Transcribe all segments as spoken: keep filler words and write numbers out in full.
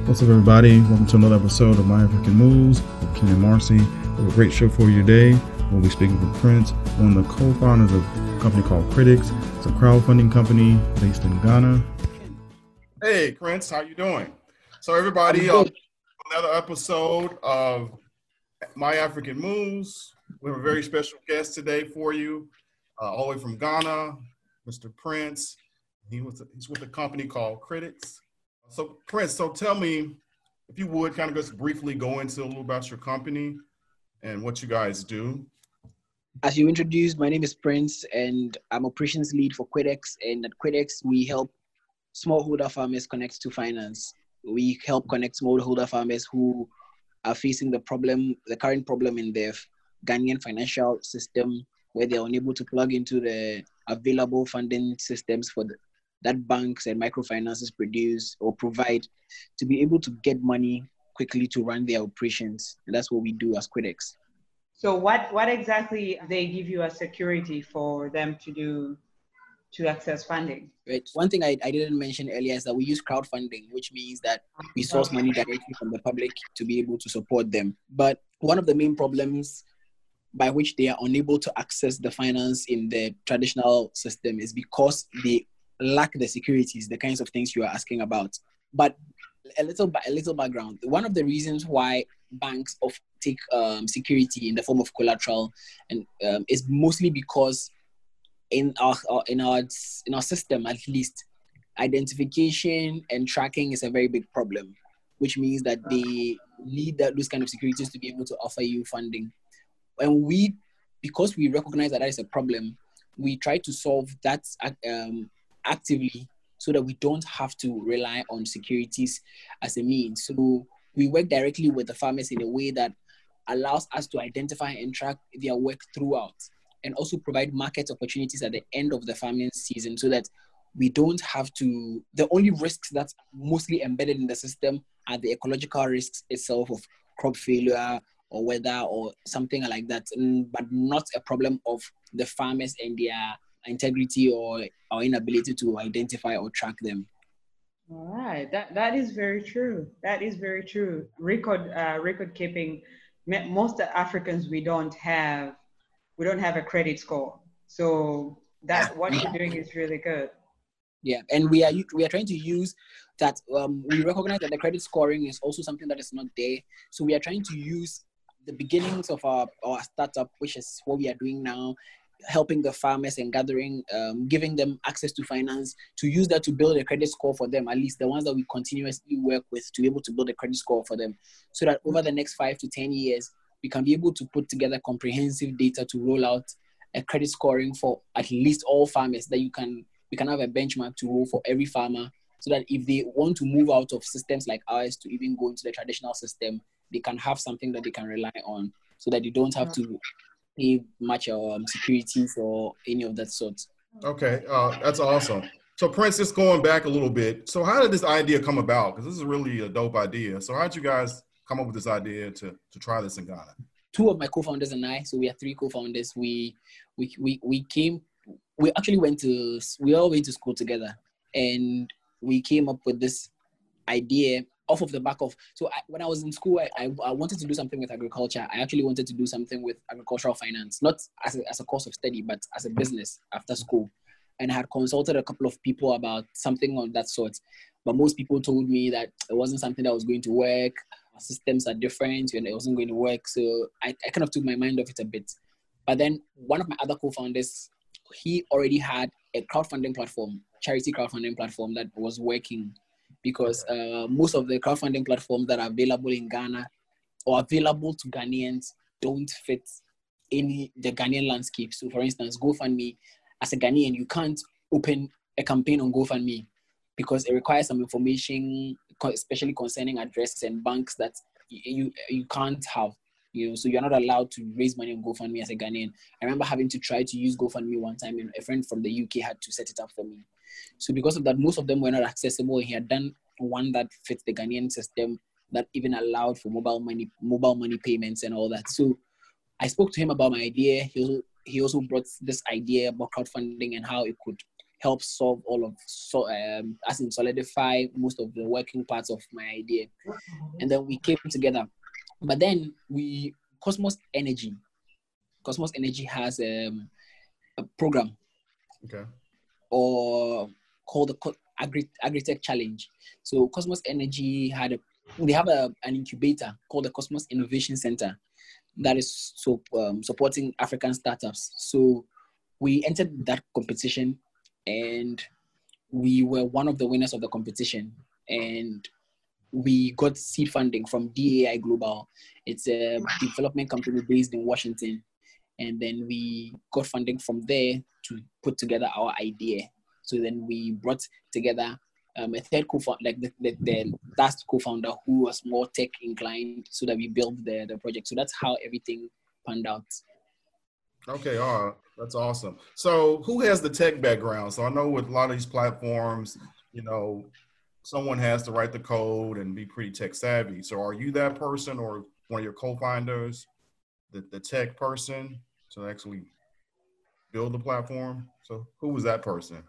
What's up, everybody? Welcome to another episode of My African Moves with Ken and Marcy. We have a great show for you today. We'll be speaking with Prince, one of the co-founders of a company called Critics. It's a crowdfunding company based in Ghana. Hey, Prince, how you doing? So, everybody, uh, another episode of My African Moves. We have a very special guest today for you, uh, all the way from Ghana, Mister Prince. He was he's with a company called Critics. So, Prince, so tell me, if you would, kind of just briefly go into a little about your company and what you guys do. As you introduced, my name is Prince, and I'm operations lead for Critics. And at Critics, we help smallholder farmers connect to finance. We help connect smallholder farmers who are facing the problem, the current problem in the Ghanaian financial system, where they are unable to plug into the available funding systems for the that banks and microfinances produce or provide to be able to get money quickly to run their operations. And that's what we do as Critics. So what, what exactly they give you as security for them to do to access funding? Right. One thing I, I didn't mention earlier is that we use crowdfunding, which means that we source Okay. money directly from the public to be able to support them. But one of the main problems by which they are unable to access the finance in the traditional system is because they lack the securities, the kinds of things you are asking about. But a little a little background. One of the reasons why banks often take um, security in the form of collateral and um, is mostly because in our in our in our system, at least, identification and tracking is a very big problem, which means that they need that those kind of securities to be able to offer you funding. And we, because we recognize that that is a problem, we try to solve that um, actively so that we don't have to rely on securities as a means. So we work directly with the farmers in a way that allows us to identify and track their work throughout, and also provide market opportunities at the end of the farming season so that we don't have to, the only risks that's mostly embedded in the system are the ecological risks itself of crop failure or weather or something like that, but not a problem of the farmers and their integrity or our inability to identify or track them. All right, that that is very true. That is very true. Record uh, record keeping. Most Africans we don't have we don't have a credit score. So that what you're doing is really good. Yeah, and we are we are trying to use that. Um, we recognize that the credit scoring is also something that is not there. So we are trying to use the beginnings of our, our startup, which is what we are doing now, helping the farmers and gathering, um, giving them access to finance, to use that to build a credit score for them, at least the ones that we continuously work with, to be able to build a credit score for them, so that over the next five to ten years, we can be able to put together comprehensive data to roll out a credit scoring for at least all farmers, that you can, we can have a benchmark to roll for every farmer, so that if they want to move out of systems like ours to even go into the traditional system, they can have something that they can rely on, so that they don't have to pay much um, securities or any of that sort. Okay, uh, that's awesome. So, Prince, just going back a little bit. So, how did this idea come about? Because this is really a dope idea. So, how did you guys come up with this idea to to try this in Ghana? Two of my co-founders and I, so we are three co-founders. We we we we came. We actually went to we all went to school together, and we came up with this idea off of the back of, so I, when I was in school, I, I, I wanted to do something with agriculture. I actually wanted to do something with agricultural finance, not as a, as a course of study, but as a business after school. And I had consulted a couple of people about something of that sort. But most people told me that it wasn't something that was going to work. Our systems are different and it wasn't going to work. So I, I kind of took my mind off it a bit. But then one of my other co-founders, he already had a crowdfunding platform, charity crowdfunding platform that was working. Because uh, most of the crowdfunding platforms that are available in Ghana or available to Ghanaians don't fit any the Ghanaian landscape. So, for instance, GoFundMe, as a Ghanaian, you can't open a campaign on GoFundMe because it requires some information, especially concerning addresses and banks that you you can't have. You know, so you're not allowed to raise money on GoFundMe as a Ghanaian. I remember having to try to use GoFundMe one time, and a friend from the U K had to set it up for me. So because of that, most of them were not accessible. He had done one that fits the Ghanaian system that even allowed for mobile money, mobile money payments and all that. So I spoke to him about my idea. He also, he also brought this idea about crowdfunding and how it could help solve all of, so um, as in solidify most of the working parts of my idea. And then we came together. But then we, Cosmos Energy, Cosmos Energy has um, a program. Okay. Or called the Agri Agritech Challenge. So Cosmos Energy had a, they have a, an incubator called the Cosmos Innovation Center that is so um, supporting African startups. So we entered that competition, and we were one of the winners of the competition. And we got seed funding from D A I Global. It's a development company based in Washington. And then we got funding from there to put together our idea. So then we brought together um, a third co-founder, like the, the, the last co-founder who was more tech inclined, so that we built the, the project. So that's how everything panned out. Okay, all right. That's awesome. So who has the tech background? So I know with a lot of these platforms, you know, someone has to write the code and be pretty tech savvy. So are you that person, or one of your co-founders, the, the tech person, to actually build the platform? So who was that person?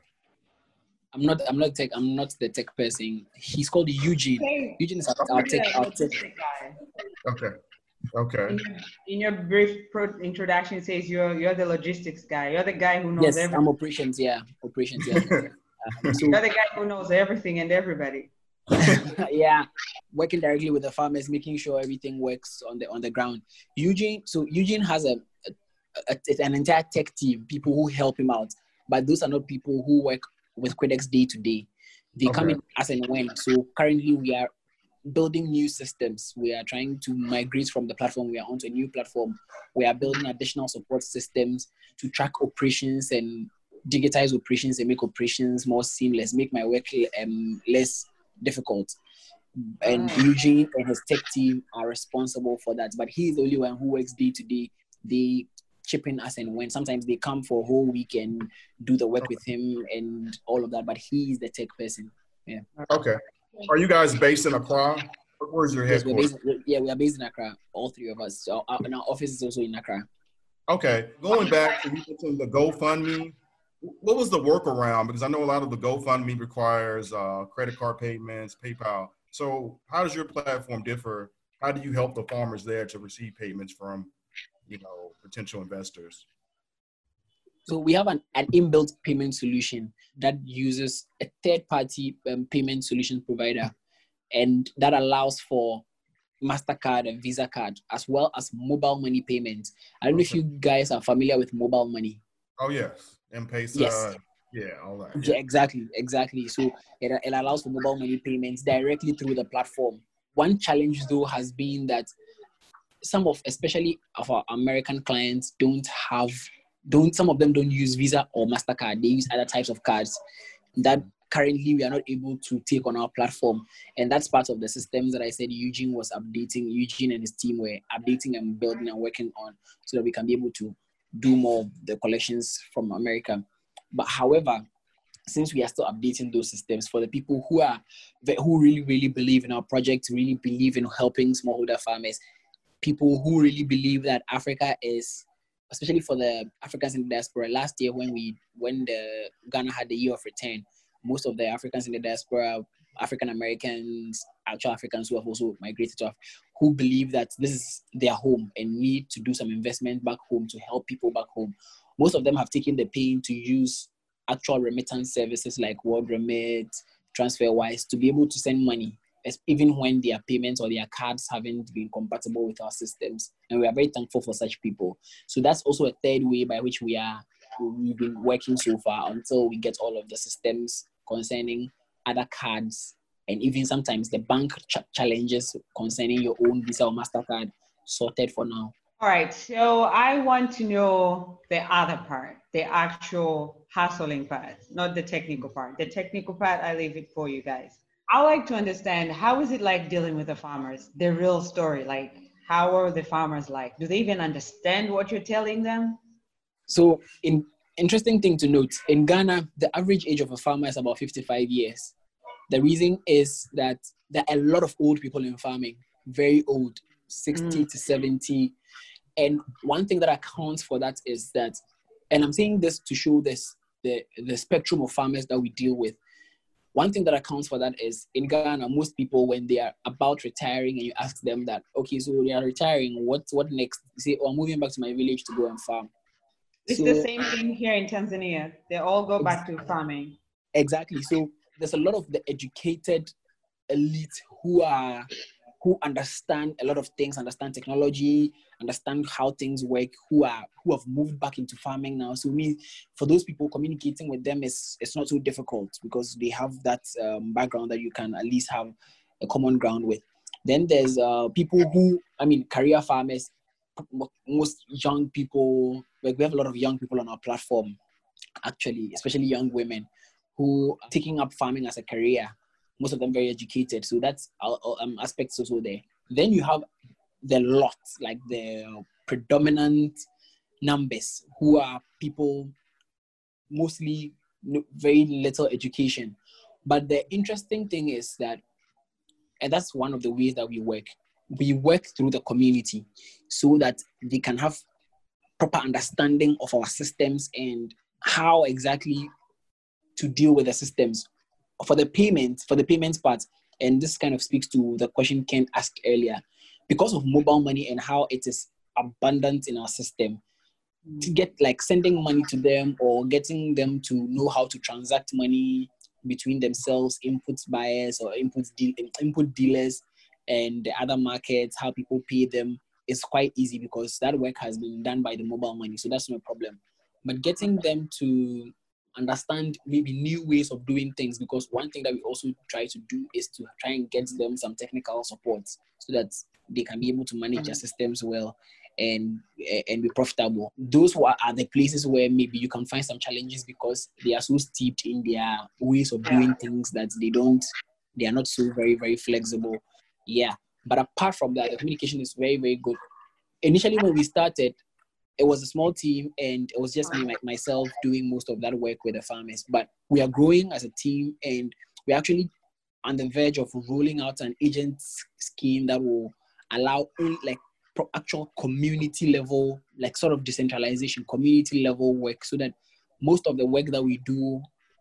I'm not. I'm not tech. I'm not the tech person. He's called Eugene. Okay. Eugene is our, our tech. Our tech. Guy. Okay. Okay. In your, in your brief pro- introduction, it says you're you're the logistics guy. You're the guy who knows Yes, everything. I'm operations. Yeah, operations. Yeah. um, so, you're the guy who knows everything and everybody. Yeah, working directly with the farmers, making sure everything works on the on the ground. Eugene. So Eugene has a, a, a an entire tech team, people who help him out. But those are not people who work with Quidex day to day. They Okay. come in as and when. So currently we are building new systems. We are trying to migrate from the platform. We are onto a new platform. We are building additional support systems to track operations and digitize operations and make operations more seamless, make my work um, less difficult. And Oh. Eugene and his tech team are responsible for that. But he's the only one who works day to day. They chip in as and when. Sometimes they come for a whole week and do the work with him and all of that. But he's the tech person. Yeah. Okay. Are you guys based in Accra? Where's your Yes, we're headquarters? based, yeah, we are based in Accra, all three of us. So our, and our office is also in Accra. Okay. Going back to you mentioned the GoFundMe, what was the workaround? Because I know a lot of the GoFundMe requires uh, credit card payments, PayPal. So how does your platform differ? How do you help the farmers there to receive payments from, you know, potential investors? So we have an, an inbuilt payment solution that uses a third-party um, payment solution provider, and that allows for MasterCard and Visa card, as well as mobile money payments. I don't know if you guys are familiar with mobile money. Oh, yes. M-Pesa. Yes. Yeah, all that. Yeah, Yeah. exactly, exactly. So it, it allows for mobile money payments directly through the platform. One challenge, though, has been that some of, especially of our American clients, don't have, don't, some of them don't use Visa or MasterCard. They use other types of cards that currently we are not able to take on our platform. And that's part of the systems that I said Eugene was updating, Eugene and his team were updating and building and working on, so that we can be able to do more of the collections from America. But however, since we are still updating those systems, for the people who are, who really, really believe in our project, really believe in helping smallholder farmers, people who really believe that Africa is, especially for the Africans in the diaspora, last year when we, when the Ghana had the year of return, most of the Africans in the diaspora, African Americans, actual Africans who have also migrated to Africa, who believe that this is their home and need to do some investment back home to help people back home. Most of them have taken the pain to use actual remittance services like WorldRemit, TransferWise, to be able to send money, even when their payments or their cards haven't been compatible with our systems. And we are very thankful for such people. So that's also a third way by which we are, we've been working so far until we get all of the systems concerning other cards and even sometimes the bank ch- challenges concerning your own Visa or MasterCard sorted for now. All right, so I want to know the other part, the actual hustling part, not the technical part. The technical part, I leave it for you guys. I like to understand, how is it like dealing with the farmers? The real story, like how are the farmers like? Do they even understand what you're telling them? So in interesting thing to note, in Ghana, the average age of a farmer is about fifty-five years. The reason is that there are a lot of old people in farming, very old, sixty mm. to seventy. And one thing that accounts for that is that, and I'm saying this to show this, the, the spectrum of farmers that we deal with. One thing that accounts for that is in Ghana, most people, when they are about retiring and you ask them that, okay, so they are retiring, what, what next? They say, oh, I'm moving back to my village to go and farm. It's so, the same thing here in Tanzania. They all go back to farming. Exactly. So there's a lot of the educated elite who are who understand a lot of things, understand technology, understand how things work, who are who have moved back into farming now. So me, for those people, communicating with them is it's not so difficult because they have that um, background that you can at least have a common ground with. Then there's uh, people who, I mean, career farmers, most young people, like we have a lot of young people on our platform, actually, especially young women who are taking up farming as a career. Most of them very educated. So that's um, aspects also there. Then you have the lot, like the predominant numbers who are people mostly very little education. But the interesting thing is that, and that's one of the ways that we work, we work through the community so that they can have proper understanding of our systems and how exactly to deal with the systems. For the payments, for the payments part, and this kind of speaks to the question Ken asked earlier, because of mobile money and how it is abundant in our system, to get like sending money to them or getting them to know how to transact money between themselves, input buyers or input, deal, input dealers and the other markets, how people pay them is quite easy because that work has been done by the mobile money. So that's no problem. But getting them to understand maybe new ways of doing things, because one thing that we also try to do is to try and get them some technical support so that they can be able to manage their systems well and and be profitable. Those who are, are the places where maybe you can find some challenges because they are so steeped in their ways of doing things that they don't, they are not so very, very flexible. Yeah. But apart from that, the communication is very, very good. Initially, when we started, it was a small team and it was just me, like myself, doing most of that work with the farmers. But we are growing as a team and we're actually on the verge of rolling out an agent scheme that will allow like actual community level, like sort of decentralization, community level work so that most of the work that we do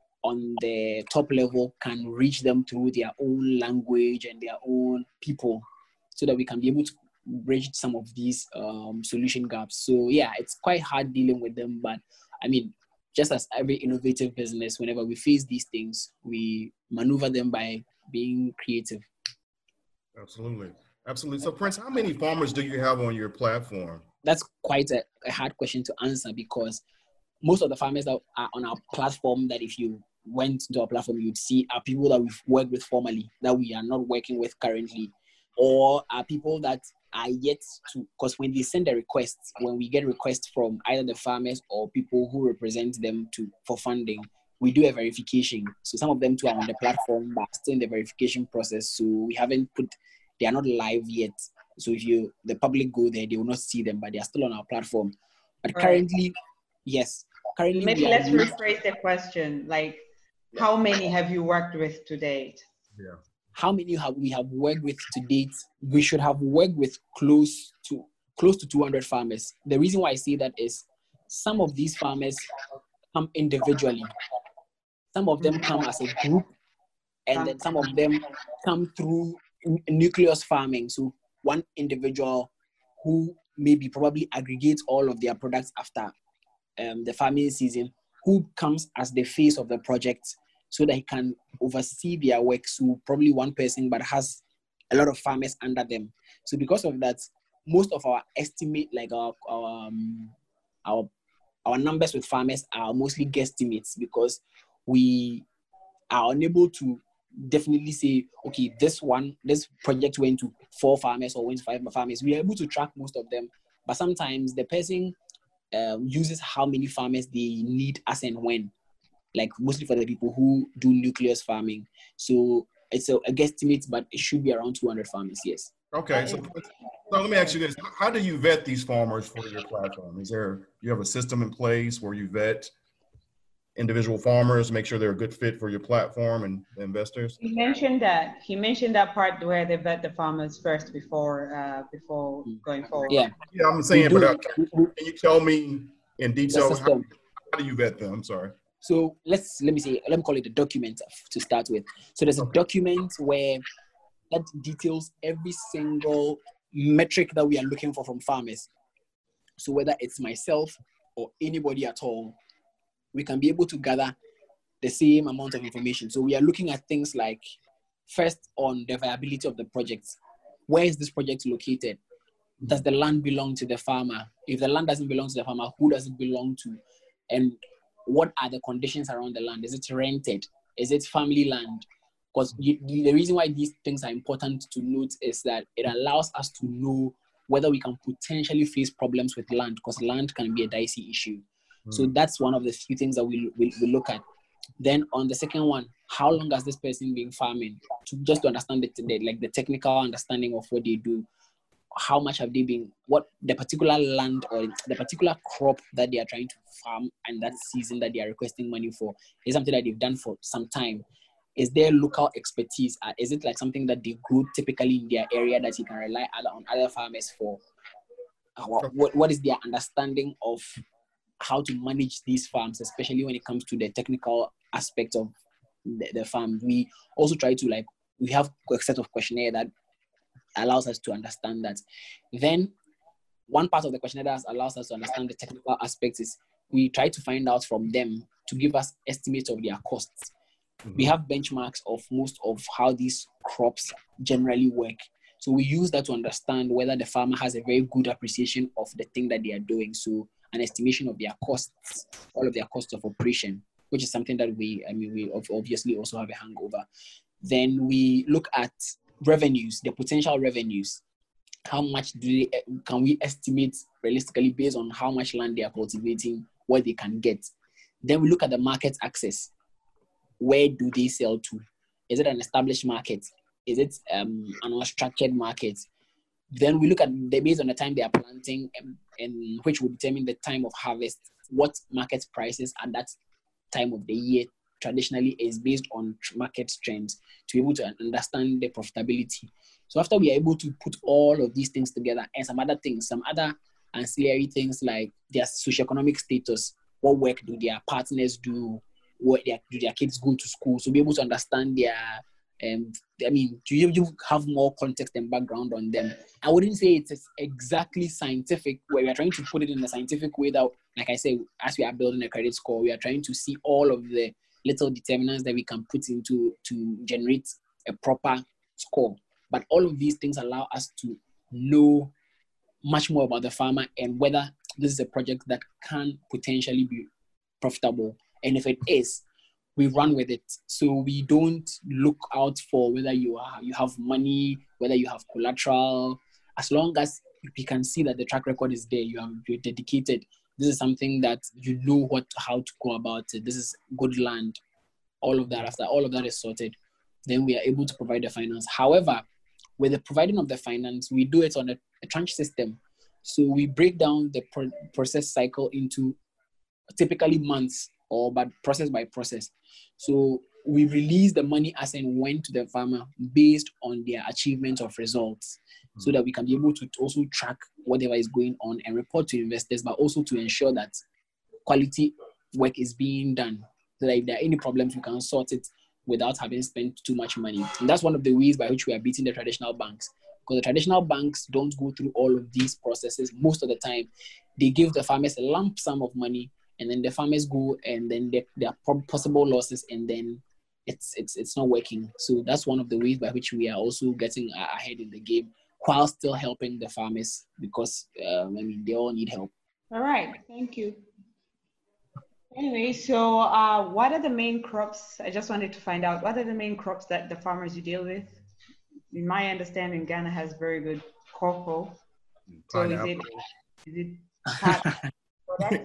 on the top level can reach them through their own language and their own people so that we can be able to bridge some of these um, solution gaps. So yeah, it's quite hard dealing with them, but I mean, just as every innovative business, whenever we face these things, we maneuver them by being creative. Absolutely. Absolutely. So Prince, how many farmers do you have on your platform? That's quite a, a hard question to answer because most of the farmers that are on our platform, that if you went to our platform, you'd see are people that we've worked with formerly, that we are not working with currently, or are people that are yet to, because when they send the requests, when we get requests from either the farmers or people who represent them to for funding, we do a verification. So some of them too are on the platform, but still in the verification process. So we haven't put, they are not live yet. So if you, the public go there, they will not see them, but they are still on our platform. But Right. currently, yes. Currently, maybe we let's are, rephrase the question. Like, how many have you worked with to date? Yeah. How many have we have worked with to date? We should have worked with close to close to two hundred farmers. The reason why I say that is some of these farmers come individually. Some of them come as a group, and then some of them come through n- nucleus farming. So one individual who maybe probably aggregates all of their products after um, the farming season, who comes as the face of the project so that he can oversee their work. So probably one person, but has a lot of farmers under them. So because of that, most of our estimate, like our our um, our, our numbers with farmers are mostly guesstimates because we are unable to definitely say, okay, this one, this project went to four farmers or went to five farmers. We are able to track most of them, but sometimes the person um, uses how many farmers they need as and when, like mostly for the people who do nucleus farming. So it's a, a guesstimate, but it should be around two hundred farmers, yes. Okay, so, so let me ask you this. How do you vet these farmers for your platform? Is there, you have a system in place where you vet individual farmers, make sure they're a good fit for your platform and the investors? He mentioned that. He mentioned that part where they vet the farmers first before uh, before going forward. Yeah, Yeah, I'm saying, but uh, can, can you tell me in detail how, how do you vet them? I'm sorry. So let's let me say let me call it a document to start with. So there's a document where that details every single metric that we are looking for from farmers. So whether it's myself or anybody at all, we can be able to gather the same amount of information. So we are looking at things like, first, on the viability of the project. Where is this project located? Does the land belong to the farmer? If the land doesn't belong to the farmer, who does it belong to? And what are the conditions around the land? Is it rented? Is it family land? Because the reason why these things are important to note is that it allows us to know whether we can potentially face problems with land, because land can be a dicey issue. Mm. So that's one of the few things that we, we, we look at. Then on the second one, how long has this person been farming? To just to understand the, the like the technical understanding of what they do. How much have they been, what the particular land or the particular crop that they are trying to farm and that season that they are requesting money for is something that they've done for some time. Is there local expertise? Uh, is it like something that they grow typically in their area that you can rely on other farmers for? Uh, what, what is their understanding of how to manage these farms, especially when it comes to the technical aspect of the, the farm? We also try to like, we have a set of questionnaire that allows us to understand that. Then one part of the questionnaire that allows us to understand the technical aspects is we try to find out from them to give us estimates of their costs. Mm-hmm. We have benchmarks of most of how these crops generally work. So we use that to understand whether the farmer has a very good appreciation of the thing that they are doing. So an estimation of their costs, all of their costs of operation, which is something that we, I mean, we obviously also have a hangover. Then we look at revenues, the potential revenues. How much do they, can we estimate realistically based on how much land they are cultivating, what they can get? Then we look at the market access. Where do they sell to? Is it an established market? Is it um, an unstructured market? Then we look at the based on the time they are planting, and, and which will determine the time of harvest. What market prices at that time of the year traditionally is based on market trends to be able to understand the profitability. So after we are able to put all of these things together and some other things, some other ancillary things like their socioeconomic status, what work do their partners do, what their, do their kids go to school, so be able to understand their, um, I mean, do you, you have more context and background on them? I wouldn't say it's exactly scientific, where we are trying to put it in a scientific way that, like I said, as we are building a credit score, we are trying to see all of the little determinants that we can put into to generate a proper score. But all of these things allow us to know much more about the farmer and whether this is a project that can potentially be profitable. And if it is, we run with it. So we don't look out for whether you are you have money, whether you have collateral. As long as we can see that the track record is there, you are you're dedicated. This is something that you know what how to go about it. This is good land. All of that, after all of that is sorted, then we are able to provide the finance. However, with the providing of the finance, we do it on a, a tranche system. So we break down the pro- process cycle into typically months, or but process by process. So we release the money as and when to the farmer based on their achievement of results, mm-hmm. so that we can be able to also track whatever is going on and report to investors, but also to ensure that quality work is being done. So that if there are any problems, we can sort it without having spent too much money. And that's one of the ways by which we are beating the traditional banks. Because the traditional banks don't go through all of these processes. Most of the time, they give the farmers a lump sum of money, and then the farmers go, and then there, there are possible losses, and then it's it's it's not working. So that's one of the ways by which we are also getting ahead in the game, while still helping the farmers, because um, I mean, they all need help. All right, thank you. Anyway, so uh, what are the main crops? I just wanted to find out, what are the main crops that the farmers you deal with? In my understanding, Ghana has very good cocoa. So is it, is it part product?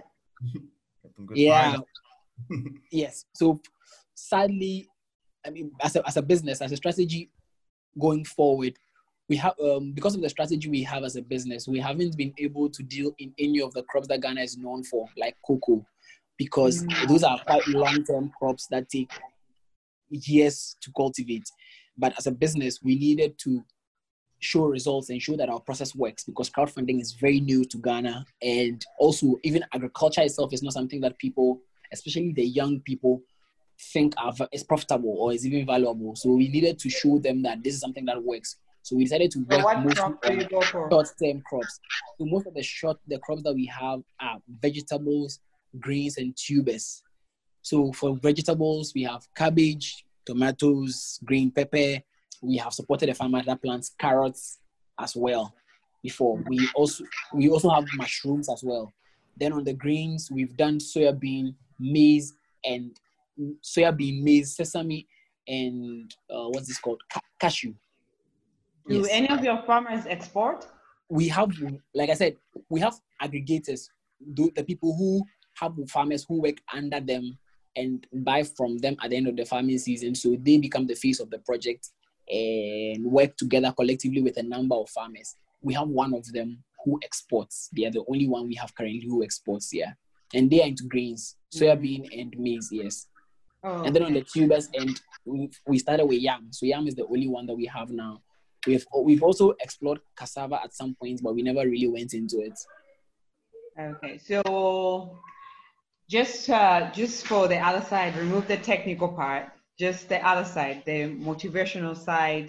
Yeah. Yes. So sadly, I mean, as a, as a business, as a strategy going forward, we have, um, because of the strategy we have as a business, we haven't been able to deal in any of the crops that Ghana is known for, like cocoa, because mm. those are quite long-term crops that take years to cultivate. But as a business, we needed to show results and show that our process works, because crowdfunding is very new to Ghana. And also, even agriculture itself is not something that people especially the young people, think are, is profitable or is even valuable. So we needed to show them that this is something that works. So we decided to So work what mostly crop do you on go for? short-term crops. So most of the short the crops that we have are vegetables, grains, and tubers. So for vegetables, we have cabbage, tomatoes, green pepper. We have supported a farmer that plants carrots as well. Before we also we also have mushrooms as well. Then on the greens, we've done soybean, maize, and soybean, maize, sesame, and uh, what's this called? Ca- cashew. Do Yes. any of your farmers export? We have, like I said, we have aggregators, the, the people who have farmers who work under them and buy from them at the end of the farming season. So they become the face of the project and work together collectively with a number of farmers. We have one of them who exports. They are the only one we have currently who exports here. And they are into grains, soybean and maize, yes. Oh, And then on okay. the tubers end, we, we started with yam. So yam is the only one that we have now. We've we've also explored cassava at some points, but we never really went into it. Okay, so just uh, just for the other side, remove the technical part. Just the other side, the motivational side.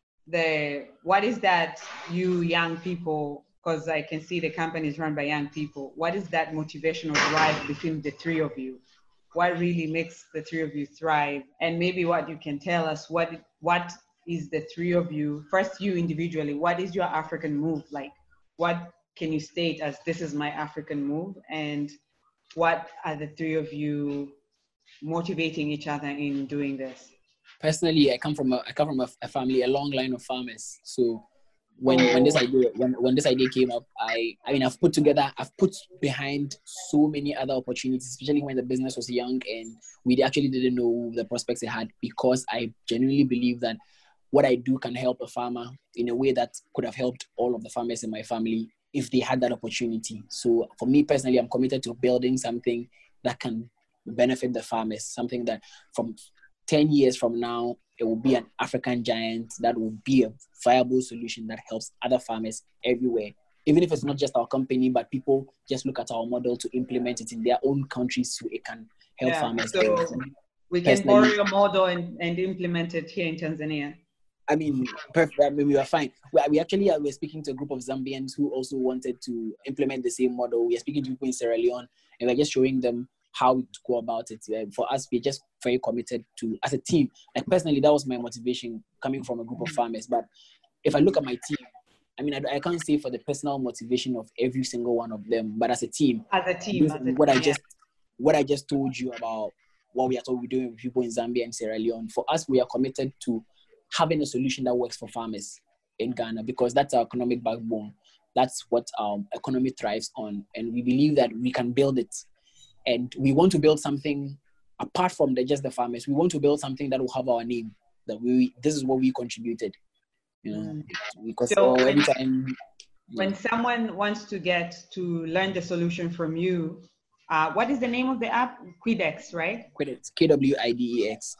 The what is that you young people? Because I can see the company is run by young people. What is that motivational drive between the three of you? What really makes the three of you thrive? And maybe what you can tell us, what what is the three of you, first you individually, what is your African move like? What can you state as this is my African move? And what are the three of you motivating each other in doing this? Personally, I come from a I come from a, a family, a long line of farmers. So when when this idea when, when this idea came up, I I mean I've put together I've put behind so many other opportunities, especially when the business was young and we actually didn't know the prospects it had, because I genuinely believe that what I do can help a farmer in a way that could have helped all of the farmers in my family if they had that opportunity. So for me personally, I'm committed to building something that can benefit the farmers, something that from ten years from now, it will be an African giant that will be a viable solution that helps other farmers everywhere. Even if it's not just our company, but people just look at our model to implement it in their own countries so it can help Yeah, farmers. so we can borrow your model and, and implement it here in Tanzania. I mean, perfect. I mean, we were fine. We, we actually uh, were speaking to a group of Zambians who also wanted to implement the same model. We are speaking to people in Sierra Leone, and we're just showing them how to go about it. Uh, for us, we're just very committed to, as a team. Like personally, that was my motivation coming from a group of farmers. But if I look at my team, I mean, I, I can't say for the personal motivation of every single one of them, but as a team, as a team, as a what team, I just yeah. what I just told you about what we are we're doing with people in Zambia and Sierra Leone. For us, we are committed to having a solution that works for farmers in Ghana, because that's our economic backbone. That's what our economy thrives on. And we believe that we can build it. And we want to build something apart from the, just the farmers. We want to build something that will have our name, that we, this is what we contributed, you know, mm. because so oh, when, every time. When yeah. someone wants to get to learn the solution from you, uh, what is the name of the app? Quidex, right? Quidex, K W I D E X.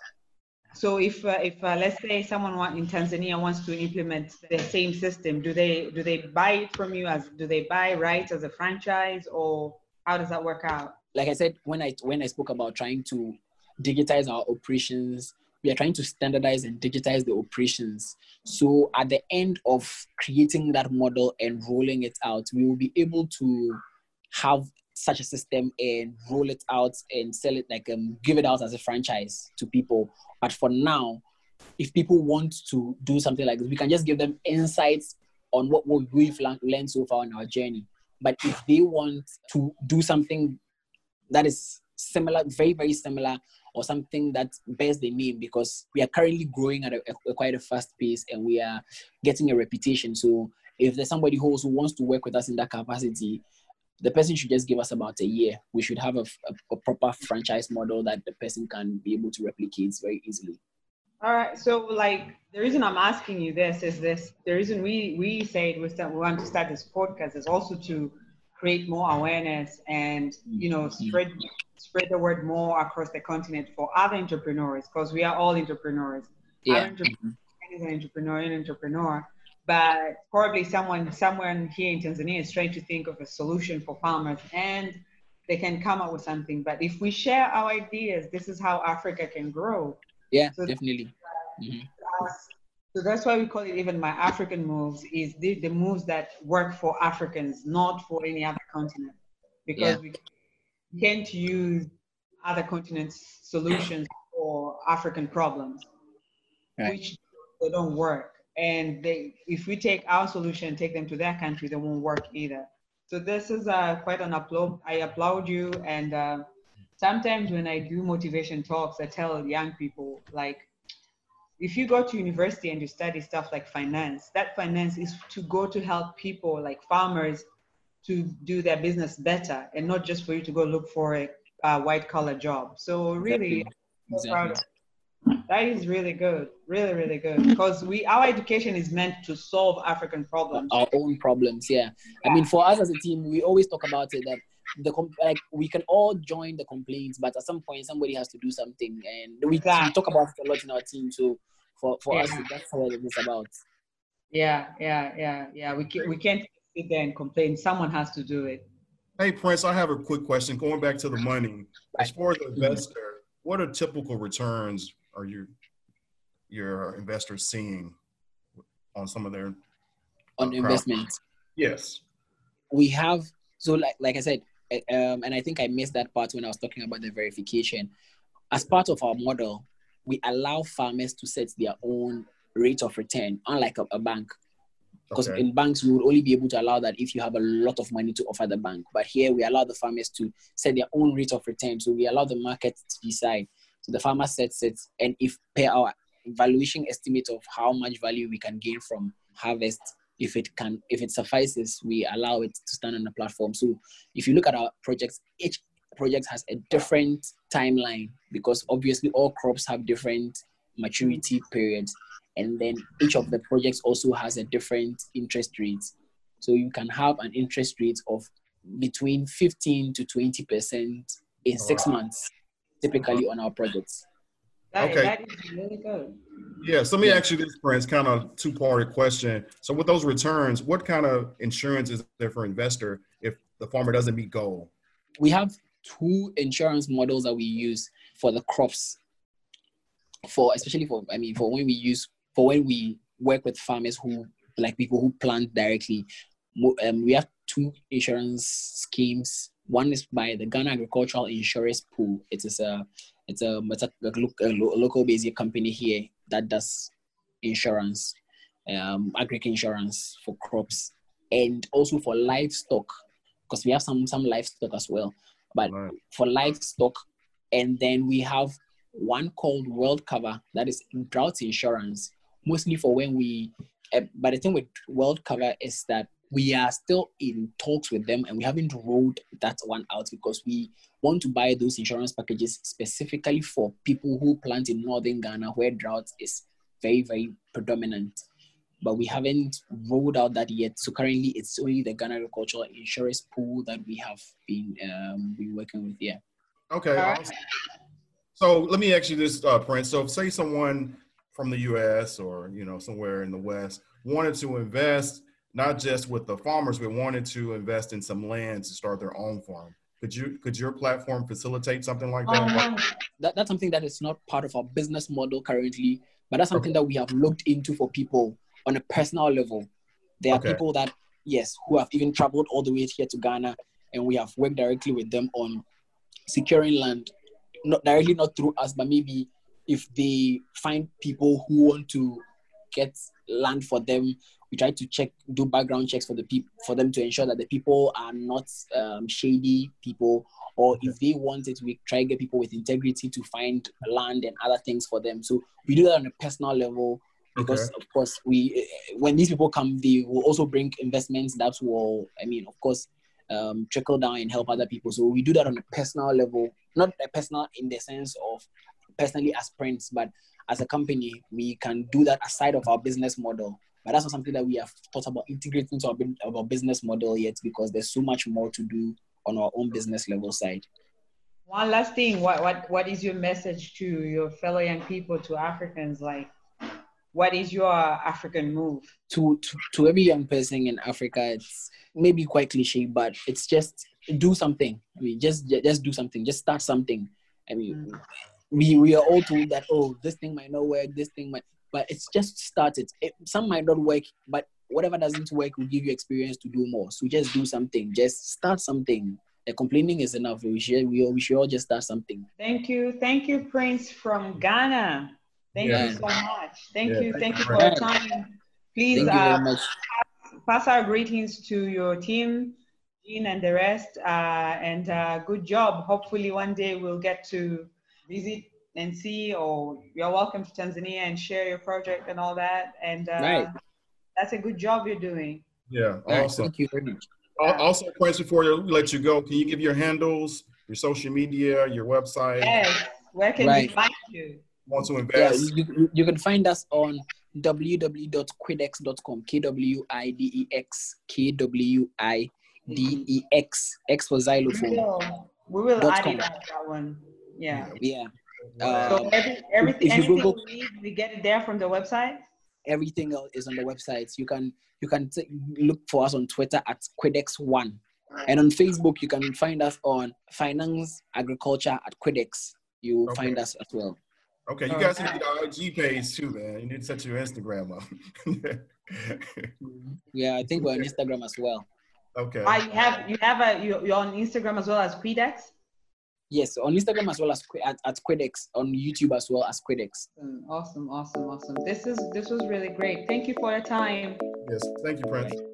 So if uh, if uh, let's say someone want, in Tanzania wants to implement the same system, do they do they buy it from you as do they buy rights as a franchise, or how does that work out? Like I said, when I when I spoke about trying to digitize our operations, we are trying to standardize and digitize the operations. So at the end of creating that model and rolling it out, we will be able to have such a system and roll it out and sell it, like um, give it out as a franchise to people. But for now, if people want to do something like this, we can just give them insights on what, what we've learned so far on our journey. But if they want to do something that is similar, very, very similar, or something that bears the name, because we are currently growing at a, a, quite a fast pace and we are getting a reputation. So if there's somebody who also wants to work with us in that capacity, the person should just give us about a year. We should have a, a, a proper franchise model that the person can be able to replicate very easily. All right. So like the reason I'm asking you this is this, the reason we, we said we, start, we want to start this podcast is also to create more awareness and, you know, spread spread the word more across the continent for other entrepreneurs, because we are all entrepreneurs. Yeah. I'm an entrepreneur, an entrepreneur, but probably someone, someone here in Tanzania is trying to think of a solution for farmers. And they can come up with something. But if we share our ideas, this is how Africa can grow. Yeah, so definitely. Mm-hmm. So that's why we call it even my African moves, is the, the moves that work for Africans, not for any other continent. Because yeah. we can't use other continents' solutions for African problems, right. which they don't work. And they, if we take our solution and take them to their country, they won't work either. So this is uh, quite an applaud. I applaud you. And uh, sometimes when I do motivation talks, I tell young people, like, if you go to university and you study stuff like finance, that finance is to go to help people like farmers to do their business better, and not just for you to go look for a, a white collar job. So really, exactly. I'm so proud of that. Is really good, really, really good. Because we, our education is meant to solve African problems. Our own problems, yeah. yeah. I mean, for us as a team, we always talk about it that the like we can all join the complaints, but at some point somebody has to do something, and we, exactly. we talk about it a lot in our team. So for, for yeah. us, that's what it is about. Yeah, yeah, yeah, yeah. We can, we can't sit there and complain. Someone has to do it. Hey Prince, I have a quick question. Going back to the money, as far as the investor, what are typical returns are you your investors seeing on some of their on uh, investments? Yes, we have. So like like I said. Um, and I think I missed that part when I was talking about the verification. As part of our model, we allow farmers to set their own rate of return, unlike a, a bank. Because okay. in banks, we would only be able to allow that if you have a lot of money to offer the bank. But here, we allow the farmers to set their own rate of return. So we allow the market to decide. So the farmer sets it, and if per our valuation estimate of how much value we can gain from harvest, if it can, if it suffices, we allow it to stand on the platform. So if you look at our projects, each project has a different timeline, because obviously all crops have different maturity periods. And then each of the projects also has a different interest rate. So you can have an interest rate of between fifteen to twenty percent in six wow. months, typically on our projects. That, okay. That is really good. Yeah, so let me yeah. ask you this, Prince, kind of two-part question. So with those returns, what kind of insurance is there for investor if the farmer doesn't meet goal? We have two insurance models that we use for the crops, for especially for, I mean, for when we use, for when we work with farmers who, like people who plant directly. Um, we have two insurance schemes. One is by the Ghana Agricultural Insurance Pool. It is a It's a, it's a, a local basic company here that does insurance, um, agri insurance for crops, and also for livestock, because we have some some livestock as well. But right. for livestock, and then we have one called World Cover, that is drought insurance, mostly for when we. Uh, but the thing with World Cover is that we are still in talks with them, and we haven't rolled that one out because we want to buy those insurance packages specifically for people who plant in northern Ghana where drought is very, very predominant. But we haven't rolled out that yet. So currently it's only the Ghana Agricultural Insurance Pool that we have been, um, been working with here. Okay. Awesome. So let me ask you this, uh, Prince. So say someone from the U S or, you know, somewhere in the West wanted to invest not just with the farmers, but wanted to invest in some land to start their own farm. Could you, could your platform facilitate something like that? Um, that that's something that is not part of our business model currently, but that's something okay. that we have looked into for people on a personal level. There are okay. people that, yes, who have even traveled all the way here to Ghana, and we have worked directly with them on securing land, not directly, not through us, but maybe if they find people who want to get land for them, we try to check, do background checks for the people, for them to ensure that the people are not um, shady people, or okay. if they want it, we try to get people with integrity to find land and other things for them. So we do that on a personal level because, okay. of course, we when these people come, they will also bring investments that will, I mean, of course, um, trickle down and help other people. So we do that on a personal level, not a personal in the sense of personally as Prince, but as a company, we can do that aside of our business model. But that's not something that we have thought about integrating into our, our business model yet, because there's so much more to do on our own business level side. One last thing, what what what is your message to your fellow young people, to Africans? Like, what is your African move? To, to, to every young person in Africa, it's maybe quite cliche, but it's just do something. I mean, just just do something. Just start something. I mean, mm. we we are all told that, oh, this thing might not work, this thing might, but it's just start it. it. Some might not work, but whatever doesn't work will give you experience to do more. So just do something. Just start something. The complaining is enough. We should we, we should all just start something. Thank you, thank you, Prince from Ghana. Thank yeah. you so much. Thank yeah, you, thank, thank you for your time. Please, thank you uh, very much. Pass our greetings to your team, Jean and the rest, uh, and uh, good job. Hopefully one day we'll get to visit and see, or you're welcome to Tanzania and share your project and all that. And uh, right. that's a good job you're doing. Yeah, right. awesome. Thank you very much. Also, Prince, before I let you go, can you give your handles, your social media, your website? Yes, where can right. we find you? Want to invest? Yeah, you, you can find us on w w w dot quidex dot com, K W I D E X, K W I D E X, X for xylophone. We will, we will add it on that one. Yeah. Yeah. Um, so every, everything, anything Google, we need, we get it there from the website? Everything else is on the website. You can you can t- look for us on Twitter at Quidex one. And on Facebook, you can find us on Finance Agriculture at Quidex. You will okay. find us as well. Okay, you guys okay. need to get our I G page too, man. You need to set your Instagram up. Yeah, I think we're on Instagram as well. Okay. I have you have a you, you're on Instagram as well as Quidex? Yes, on Instagram as well as at, at Quidex, on YouTube as well as Quidex. Awesome, awesome, awesome. This is this was really great. Thank you for your time. Yes, thank you, Prince.